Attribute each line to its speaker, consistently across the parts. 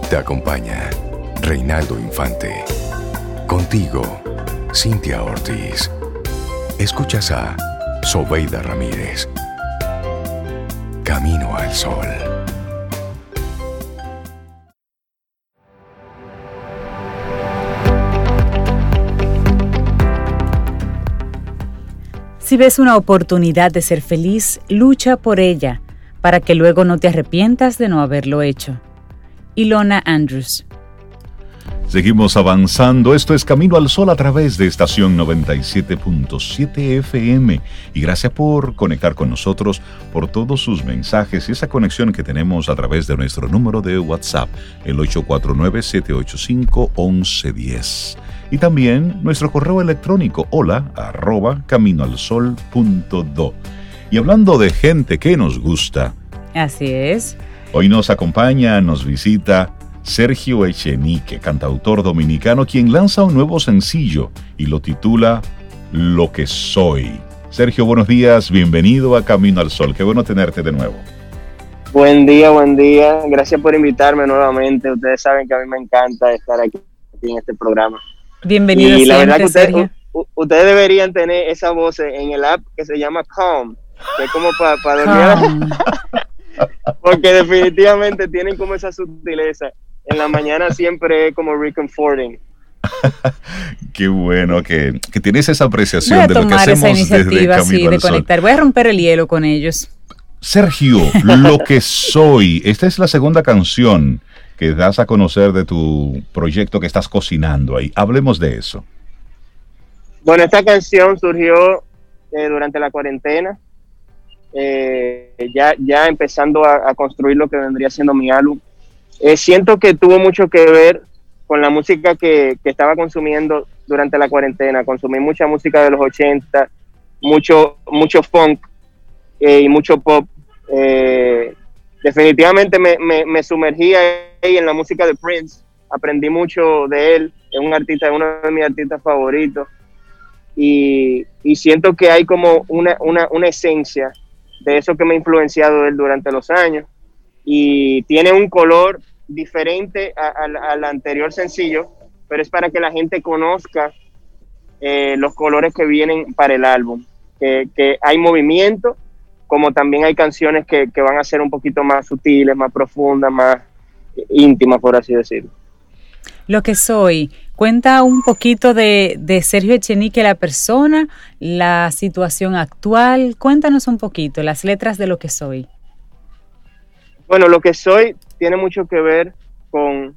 Speaker 1: Te acompaña Reinaldo Infante. Contigo, Cintia Ortiz. Escuchas a Sobeida Ramírez. Camino al Sol.
Speaker 2: Si ves una oportunidad de ser feliz, lucha por ella, para que luego no te arrepientas de no haberlo hecho. Ilona Andrews.
Speaker 3: Seguimos avanzando. Esto es Camino al Sol a través de estación 97.7 FM. Y gracias por conectar con nosotros, por todos sus mensajes y esa conexión que tenemos a través de nuestro número de WhatsApp, el 849-785-1110. Y también nuestro correo electrónico, hola@caminoalsol.do. Y hablando de gente que nos gusta.
Speaker 2: Así es.
Speaker 3: Hoy nos acompaña, nos visita Sergio Echenique, cantautor dominicano, quien lanza un nuevo sencillo y lo titula Lo que soy. Sergio, buenos días, bienvenido a Camino al Sol. Qué bueno tenerte de nuevo.
Speaker 4: Buen día, buen día. Gracias por invitarme nuevamente. Ustedes saben que a mí me encanta estar aquí en este programa.
Speaker 2: Bienvenido
Speaker 4: y la
Speaker 2: siempre,
Speaker 4: verdad que
Speaker 2: Sergio.
Speaker 4: Ustedes deberían tener esa voz en el app que se llama Calm, que es como para dormir. Porque definitivamente tienen como esa sutileza. En la mañana siempre es como reconforting.
Speaker 3: Qué bueno que tienes esa apreciación
Speaker 2: Voy a
Speaker 3: de lo que
Speaker 2: tomar
Speaker 3: hacemos
Speaker 2: esa
Speaker 3: desde
Speaker 2: iniciativa
Speaker 3: Camino
Speaker 2: así
Speaker 3: al
Speaker 2: de
Speaker 3: Sol.
Speaker 2: conectar. Voy a romper el hielo con ellos.
Speaker 3: Sergio, Lo que soy. Esta es la segunda canción que das a conocer de tu proyecto que estás cocinando ahí. Hablemos de eso.
Speaker 4: Bueno, esta canción surgió durante la cuarentena. Ya empezando a construir lo que vendría siendo mi álbum. Siento que tuvo mucho que ver con la música que estaba consumiendo durante la cuarentena. Consumí mucha música de los 80, mucho funk y mucho pop. Definitivamente me sumergí ahí en la música de Prince. Aprendí mucho de él. Es uno de mis artistas favoritos. Y siento que hay como una esencia de eso que me ha influenciado de él durante los años. Y tiene un color diferente al anterior sencillo, pero es para que la gente conozca los colores que vienen para el álbum. Que hay movimiento, como también hay canciones que van a ser un poquito más sutiles, más profundas, más íntimas, por así decirlo.
Speaker 2: Lo que soy. Cuenta un poquito de Sergio Echenique, la persona, la situación actual. Cuéntanos un poquito las letras de Lo que soy.
Speaker 4: Bueno, Lo que soy tiene mucho que ver con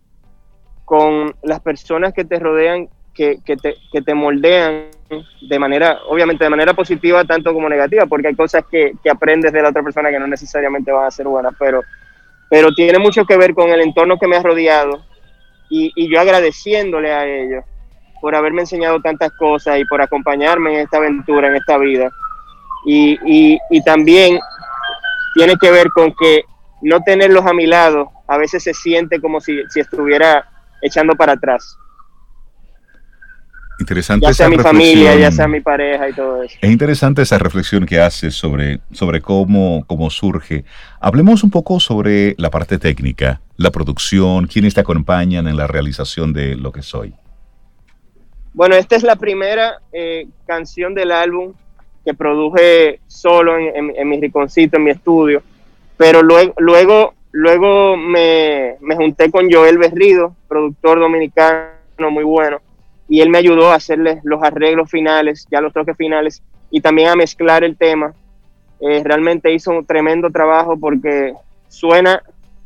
Speaker 4: las personas que te rodean, que te moldean obviamente de manera positiva tanto como negativa, porque hay cosas que aprendes de la otra persona que no necesariamente van a ser buenas, pero tiene mucho que ver con el entorno que me ha rodeado y yo agradeciéndole a ellos por haberme enseñado tantas cosas y por acompañarme en esta aventura, en esta vida. Y también tiene que ver con que no tenerlos a mi lado a veces se siente como si estuviera echando para atrás.
Speaker 3: Interesante
Speaker 4: ya sea
Speaker 3: esa
Speaker 4: mi
Speaker 3: reflexión.
Speaker 4: familia, ya sea mi pareja y todo eso.
Speaker 3: Es interesante esa reflexión que haces sobre cómo surge. Hablemos un poco sobre la parte técnica, la producción, quiénes te acompañan en la realización de Lo que soy.
Speaker 4: Bueno, esta es la primera canción del álbum que produje solo en mi rinconcito, en mi estudio, pero luego me junté con Joel Berrido, productor dominicano muy bueno, y él me ayudó a hacerle los arreglos finales, ya los toques finales, y también a mezclar el tema. Realmente hizo un tremendo trabajo porque suena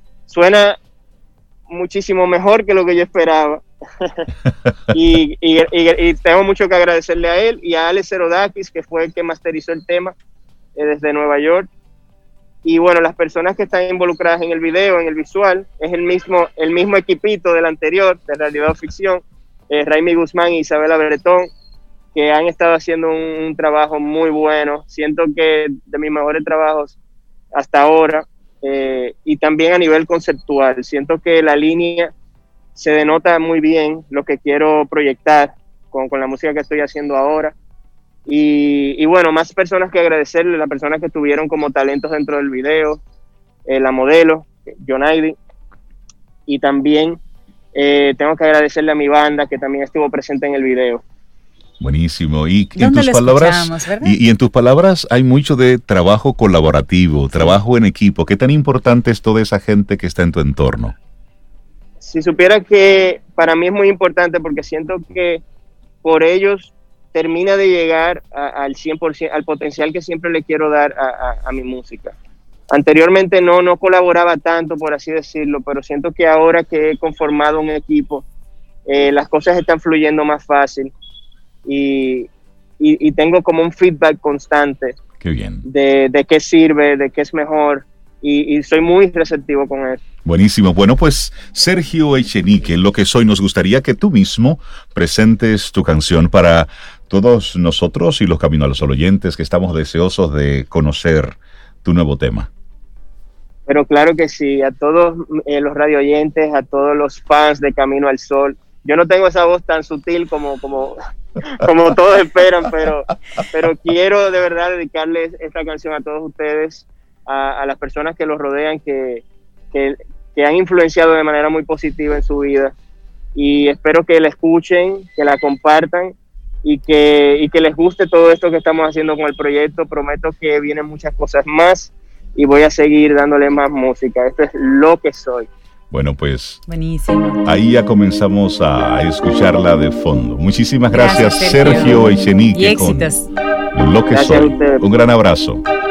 Speaker 4: muchísimo mejor que lo que yo esperaba. y tengo mucho que agradecerle a él y a Alex Serodakis, que fue el que masterizó el tema desde Nueva York. Y bueno, las personas que están involucradas en el video, en el visual, es el mismo equipito del anterior, de Realidad o Ficción, Raimi Guzmán y Isabela Bretón, que han estado haciendo un trabajo muy bueno. Siento que de mis mejores trabajos hasta ahora, y también a nivel conceptual. Siento que la línea se denota muy bien lo que quiero proyectar con la música que estoy haciendo ahora. Y bueno, más personas que agradecerle, las personas que estuvieron como talentos dentro del video, la modelo, Jonaidi, y también tengo que agradecerle a mi banda que también estuvo presente en el video.
Speaker 3: Buenísimo. Y en tus palabras, y en tus palabras hay mucho de trabajo colaborativo, trabajo en equipo. ¿Qué tan importante es toda esa gente que está en tu entorno?
Speaker 4: Si supiera que para mí es muy importante, porque siento que por ellos termina de llegar al 100%, al potencial que siempre le quiero dar a mi música. Anteriormente no colaboraba tanto, por así decirlo, pero siento que ahora que he conformado un equipo, las cosas están fluyendo más fácil y tengo como un feedback constante.
Speaker 3: Qué bien.
Speaker 4: De qué sirve, de qué es mejor, y soy muy receptivo con eso.
Speaker 3: Buenísimo. Bueno, pues Sergio Echenique, Lo que soy, nos gustaría que tú mismo presentes tu canción para todos nosotros y los Camino al Sol oyentes que estamos deseosos de conocer tu nuevo tema.
Speaker 4: Pero claro que sí, a todos los radio oyentes, a todos los fans de Camino al Sol. Yo no tengo esa voz tan sutil como todos esperan, pero quiero de verdad dedicarles esta canción a todos ustedes, a las personas que los rodean, que han influenciado de manera muy positiva en su vida, y espero que la escuchen, que la compartan y que les guste todo esto que estamos haciendo con el proyecto. Prometo que vienen muchas cosas más y voy a seguir dándole más música. Esto es Lo que soy.
Speaker 3: Bueno, pues
Speaker 2: buenísimo.
Speaker 3: Ahí ya comenzamos a escucharla de fondo. Muchísimas gracias Sergio Echenique.
Speaker 2: Y éxitos.
Speaker 3: Con Lo que soy. Un gran abrazo.